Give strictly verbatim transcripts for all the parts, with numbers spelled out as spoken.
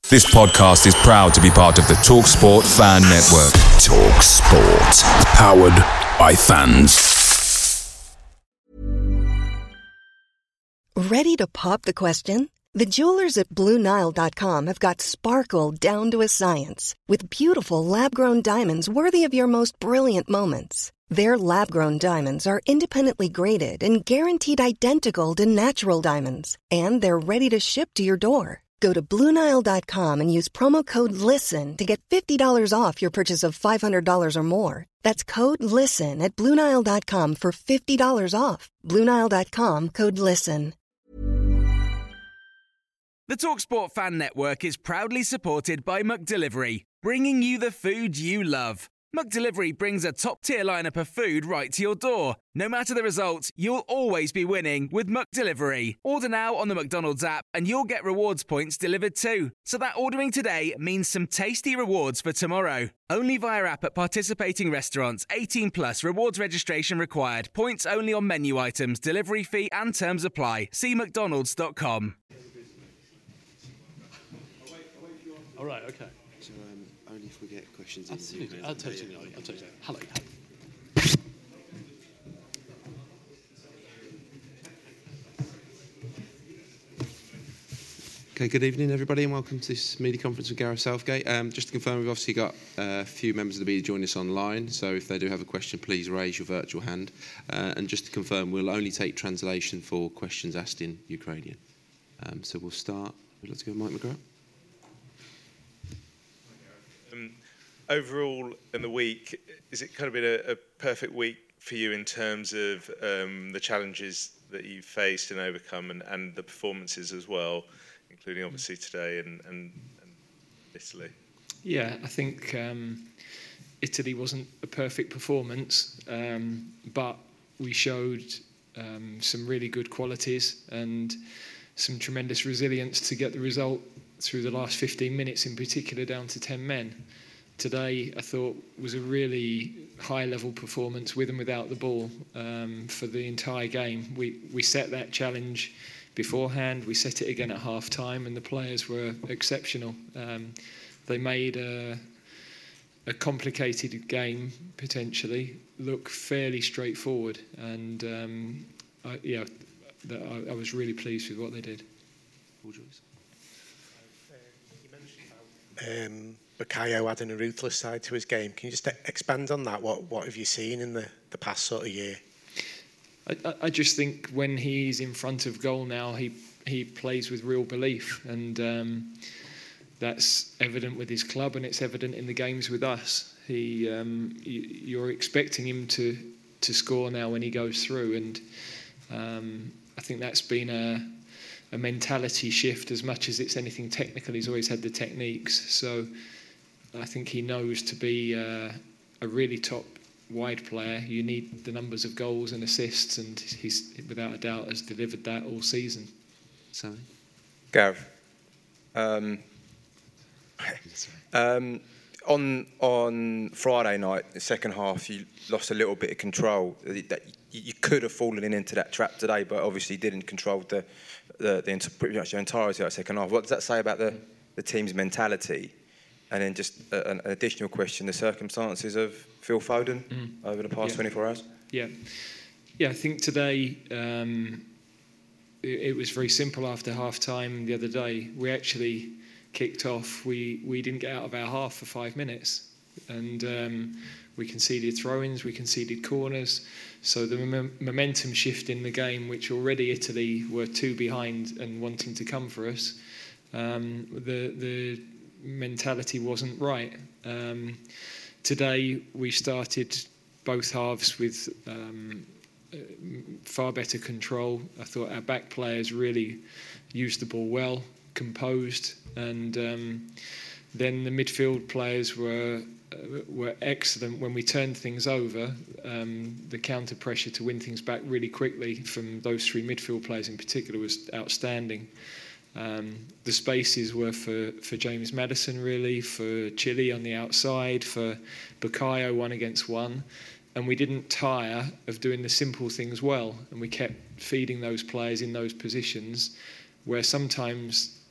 This podcast is proud to be part of the TalkSport Fan Network. TalkSport. Powered by fans. Ready to pop the question? The jewelers at Blue Nile dot com have got sparkle down to a science with beautiful lab-grown diamonds worthy of your most brilliant moments. Their lab-grown diamonds are independently graded and guaranteed identical to natural diamonds, and they're ready to ship to your door. Go to Blue Nile dot com and use promo code LISTEN to get fifty dollars off your purchase of five hundred dollars or more. That's code LISTEN at Blue Nile dot com for fifty dollars off. Blue Nile dot com, code LISTEN. The TalkSport Fan Network is proudly supported by McDelivery, bringing you the food you love. McDelivery brings a top-tier lineup of food right to your door. No matter the result, you'll always be winning with McDelivery. Order now on the McDonald's app and you'll get rewards points delivered too. So that ordering today means some tasty rewards for tomorrow. Only via app at participating restaurants. eighteen plus rewards registration required. Points only on menu items. Delivery fee and terms apply. See mcdonalds dot com. All right, okay. So um, only if we get questions in. Absolutely. I'll tell you. I'll tell you. Hello. Okay, good evening, everybody, and welcome to this media conference with Gareth Southgate. Um, just to confirm, we've obviously got uh, a few members of the media joining us online, so if they do have a question, please raise your virtual hand. Uh, and just to confirm, we'll only take translation for questions asked in Ukrainian. Um, so we'll start. Let's go, Mike McGrath. Um, overall, in the week, is it kind of been a, a perfect week for you in terms of um, the challenges that you've faced and overcome, and, and the performances as well, including obviously today and, and, and Italy? Yeah, I think um, Italy wasn't a perfect performance, um, but we showed um, some really good qualities and some tremendous resilience to get the result through the last fifteen minutes, in particular, down to ten men. Today, I thought, was a really high-level performance with and without the ball um, for the entire game. We we set that challenge beforehand. We set it again at half-time, and the players were exceptional. Um, they made a, a complicated game, potentially, look fairly straightforward. And, um, I, yeah, I, I was really pleased with what they did. Um, Bukayo adding a ruthless side to his game. Can you just expand on that? What what have you seen in the, the past sort of year? I, I just think when he's in front of goal now, he he plays with real belief, and um, that's evident with his club, and it's evident in the games with us. He um, you're expecting him to to score now when he goes through, and um, I think that's been a a mentality shift as much as it's anything technical. He's always had the techniques, so I think he knows to be uh, a really top wide player, you need the numbers of goals and assists, and he's without a doubt has delivered that all season. Sorry, Gav. Um, um, on on Friday night, the second half, you lost a little bit of control. That you could have fallen in into that trap today, but obviously didn't control the the, the pretty much the entirety of that second half. What does that say about the, the team's mentality? And then just a, an additional question: the circumstances of Phil Foden mm. over the past yeah. twenty-four hours. Yeah, yeah. I think today um, it, it was very simple. After half time the other day, we actually kicked off. We we didn't get out of our half for five minutes, and um, we conceded throw-ins, we conceded corners. So the mom- momentum shift in the game, which already Italy were two behind and wanting to come for us, um, the the mentality wasn't right. Um, today we started both halves with um, far better control. I thought our back players really used the ball well, composed, and um, then the midfield players were uh, were excellent when we turned things over. Um, the counter pressure to win things back really quickly from those three midfield players in particular was outstanding. Um, the spaces were for, for James Maddison, really, for Chile on the outside, for Bukayo one against one. And we didn't tire of doing the simple things well. And we kept feeding those players in those positions where sometimes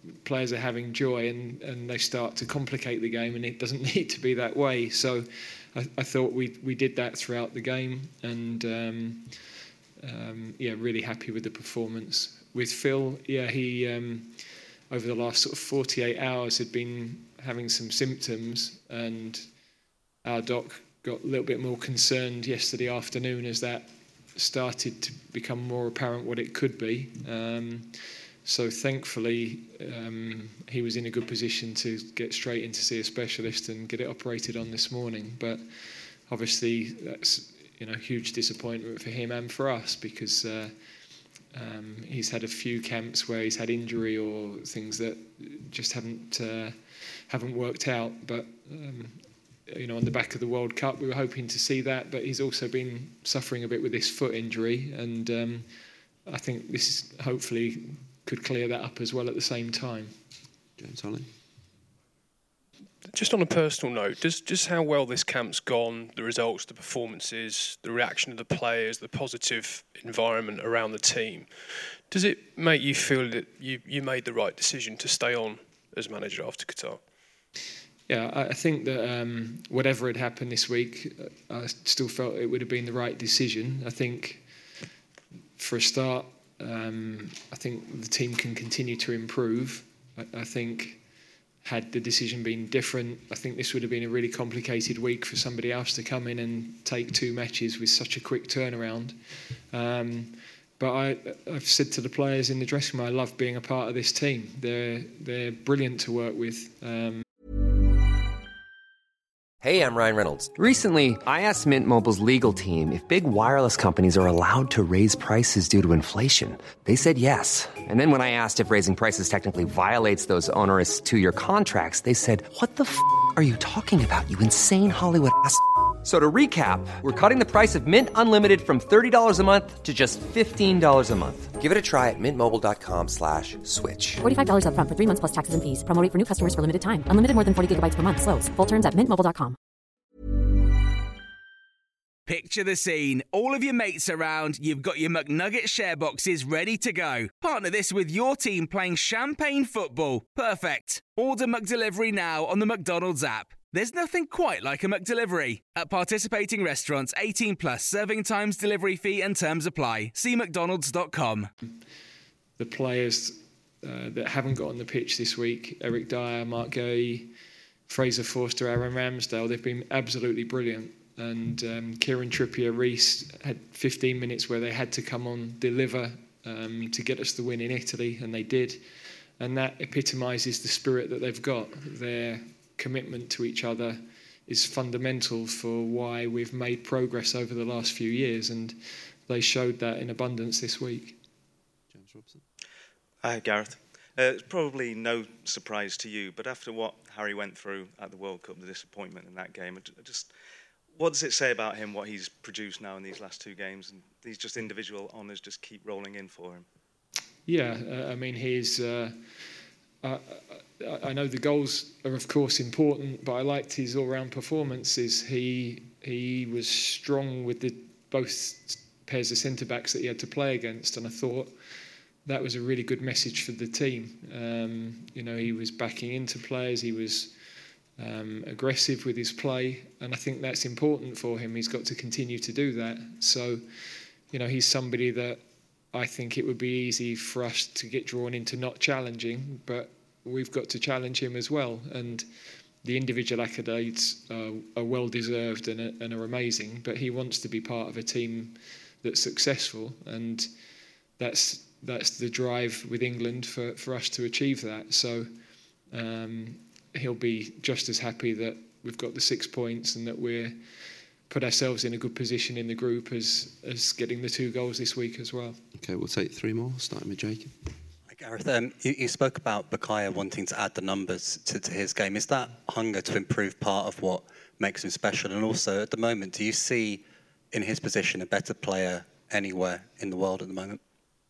players are having joy and, and they start to complicate the game, and it doesn't need to be that way. So I, I thought we we did that throughout the game, and um, um, yeah, really happy with the performance. With Phil, yeah, he um, over the last sort of forty-eight hours had been having some symptoms, and our doc got a little bit more concerned yesterday afternoon as that started to become more apparent what it could be. Um, so thankfully um, he was in a good position to get straight in to see a specialist and get it operated on this morning. But obviously that's, you know, huge disappointment for him and for us, because uh, um, he's had a few camps where he's had injury or things that just haven't uh, haven't worked out. But um, you know, on the back of the World Cup, we were hoping to see that, but he's also been suffering a bit with this foot injury, and um, I think this is hopefully could clear that up as well at the same time. James Holly. Just on a personal note, just just how well this camp's gone, the results, the performances, the reaction of the players, the positive environment around the team, does it make you feel that you, you made the right decision to stay on as manager after Qatar? Yeah, I think that um, whatever had happened this week, I still felt it would have been the right decision. I think, for a start, um, I think the team can continue to improve. I, I think, had the decision been different, I think this would have been a really complicated week for somebody else to come in and take two matches with such a quick turnaround. Um, but I, I've said to the players in the dressing room, I love being a part of this team. They're they're brilliant to work with. Um, Hey, I'm Ryan Reynolds. Recently, I asked Mint Mobile's legal team if big wireless companies are allowed to raise prices due to inflation. They said yes. And then when I asked if raising prices technically violates those onerous two-year contracts, they said, what the f*** are you talking about, you insane Hollywood ass f- So to recap, we're cutting the price of Mint Unlimited from thirty dollars a month to just fifteen dollars a month. Give it a try at mintmobile.com slash switch. forty-five dollars up front for three months plus taxes and fees. Promo rate for new customers for limited time. Unlimited more than forty gigabytes per month. Slows full terms at mint mobile dot com. Picture the scene. All of your mates around, you've got your McNugget share boxes ready to go. Partner this with your team playing champagne football. Perfect. Order McDelivery now on the McDonald's app. There's nothing quite like a McDelivery. At participating restaurants, eighteen plus, serving times, delivery fee and terms apply. See mcdonalds dot com. The players uh, that haven't got on the pitch this week, Eric Dyer, Mark Gay, Fraser Forster, Aaron Ramsdale, they've been absolutely brilliant. And um, Kieran Trippier-Reece had fifteen minutes where they had to come on, deliver um, to get us the win in Italy, and they did. And that epitomises the spirit that they've got. Their commitment to each other is fundamental for why we've made progress over the last few years, and they showed that in abundance this week. James Robson. Hi, Gareth. Uh, it's probably no surprise to you, but after what Harry went through at the World Cup, the disappointment in that game, I just what does it say about him, what he's produced now in these last two games, and these just individual honours just keep rolling in for him? Yeah, uh, I mean, he's... Uh, uh, I know the goals are, of course, important, but I liked his all-round performances. He he was strong with the both pairs of centre-backs that he had to play against, and I thought that was a really good message for the team. Um, you know, he was backing into players, he was um, aggressive with his play, and I think that's important for him. He's got to continue to do that. So, you know, he's somebody that I think it would be easy for us to get drawn into not challenging, but we've got to challenge him as well. And the individual accolades are, are well deserved and are, and are amazing, but he wants to be part of a team that's successful, and that's that's the drive with England for, for us to achieve that. So um, he'll be just as happy that we've got the six points and that we're put ourselves in a good position in the group as as getting the two goals this week as well. Okay, we'll take three more, starting with Jacob. Gareth, um, you, you spoke about Bukayo wanting to add the numbers to, to his game. Is that hunger to improve part of what makes him special? And also, at the moment, do you see in his position a better player anywhere in the world at the moment?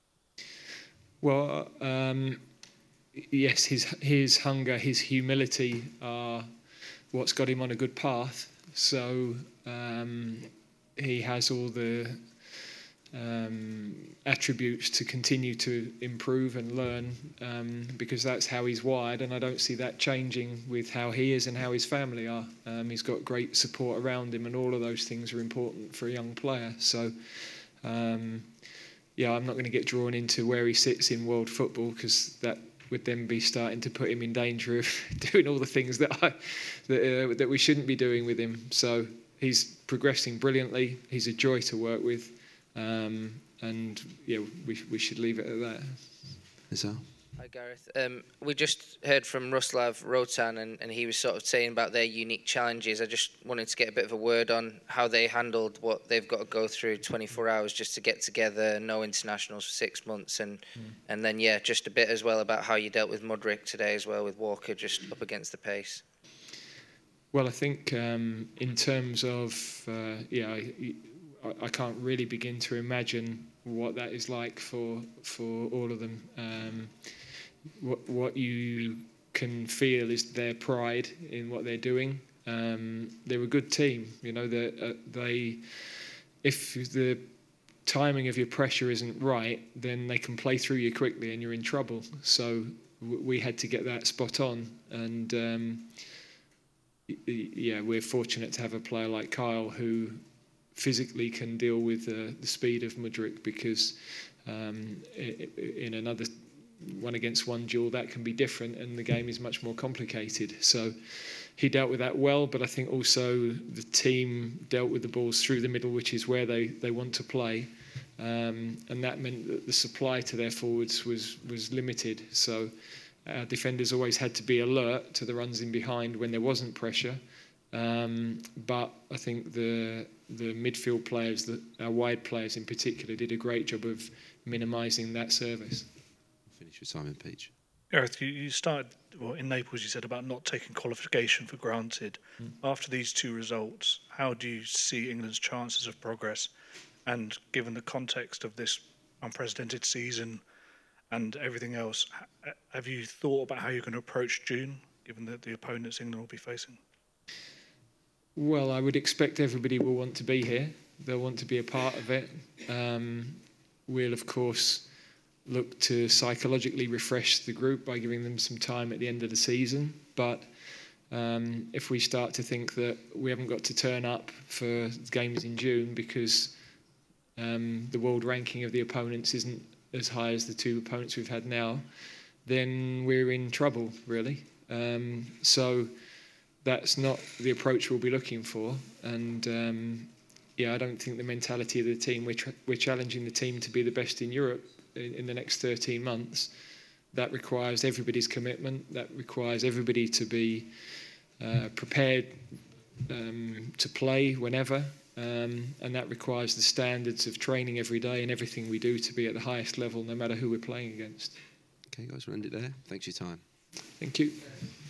Well, um, yes, his his hunger, his humility are what's got him on a good path. So um, he has all the um, attributes to continue to improve and learn, um, because that's how he's wired, and I don't see that changing with how he is and how his family are. Um, he's got great support around him, and all of those things are important for a young player. So, um, yeah, I'm not going to get drawn into where he sits in world football, because that would then be starting to put him in danger of doing all the things that I, that, uh, that we shouldn't be doing with him. So he's progressing brilliantly. He's a joy to work with, um, and yeah, we we should leave it at that. Is Hi Gareth. Um, we just heard from Ruslav Rotan, and, and he was sort of saying about their unique challenges. I just wanted to get a bit of a word on how they handled what they've got to go through twenty-four hours just to get together, no internationals for six months, and mm. and then yeah, just a bit as well about how you dealt with Mudryk today as well, with Walker just up against the pace. Well, I think um, in terms of uh, yeah, I, I can't really begin to imagine what that is like for for all of them. Um, What, what you can feel is their pride in what they're doing. Um, they're a good team, you know. Uh, they, if the timing of your pressure isn't right, then they can play through you quickly, and you're in trouble. So w- we had to get that spot on, and um, yeah, we're fortunate to have a player like Kyle who physically can deal with uh, the speed of Mudryk, because um, in another one against one duel that can be different, and the game is much more complicated. So he dealt with that well, but I think also the team dealt with the balls through the middle, which is where they, they want to play, um, and that meant that the supply to their forwards was was limited. So our defenders always had to be alert to the runs in behind when there wasn't pressure, um, but I think the the midfield players, the, our wide players in particular, did a great job of minimising that service. Finish with Simon Peach. Gareth, you, you started well, in Naples. You said about not taking qualification for granted. Mm. After these two results, how do you see England's chances of progress? And given the context of this unprecedented season and everything else, have you thought about how you're going to approach June, given that the opponents England will be facing? Well, I would expect everybody will want to be here. They'll want to be a part of it. Um, we'll, of course, look to psychologically refresh the group by giving them some time at the end of the season. But um, if we start to think that we haven't got to turn up for games in June because um, the world ranking of the opponents isn't as high as the two opponents we've had now, then we're in trouble, really. Um, so that's not the approach we'll be looking for. And um, yeah, I don't think the mentality of the team, we're, tra- we're challenging the team to be the best in Europe in the next thirteen months. That requires everybody's commitment. That requires everybody to be uh, prepared um, to play whenever, um, and that requires the standards of training every day and everything we do to be at the highest level, no matter who we're playing against. Okay, guys, we'll end it there. Thanks for your time. Thank you.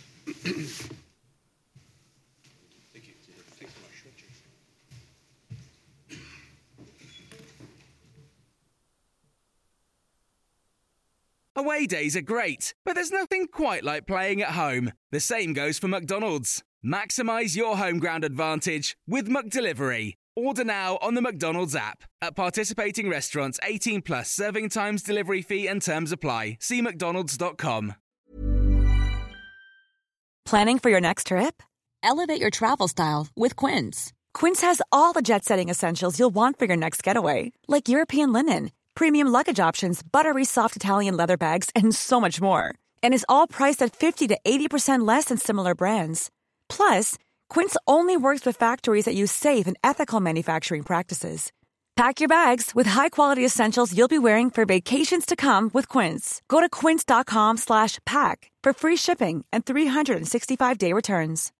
Away days are great, but there's nothing quite like playing at home. The same goes for McDonald's. Maximise your home ground advantage with McDelivery. Order now on the McDonald's app. At participating restaurants, eighteen plus, serving times, delivery fee and terms apply. See mcdonalds dot com. Planning for your next trip? Elevate your travel style with Quince. Quince has all the jet-setting essentials you'll want for your next getaway, like European linen, premium luggage options, buttery soft Italian leather bags, and so much more. And is all priced at fifty to eighty percent less than similar brands. Plus, Quince only works with factories that use safe and ethical manufacturing practices. Pack your bags with high-quality essentials you'll be wearing for vacations to come with Quince. Go to quince dot com slash pack for free shipping and three sixty-five day returns.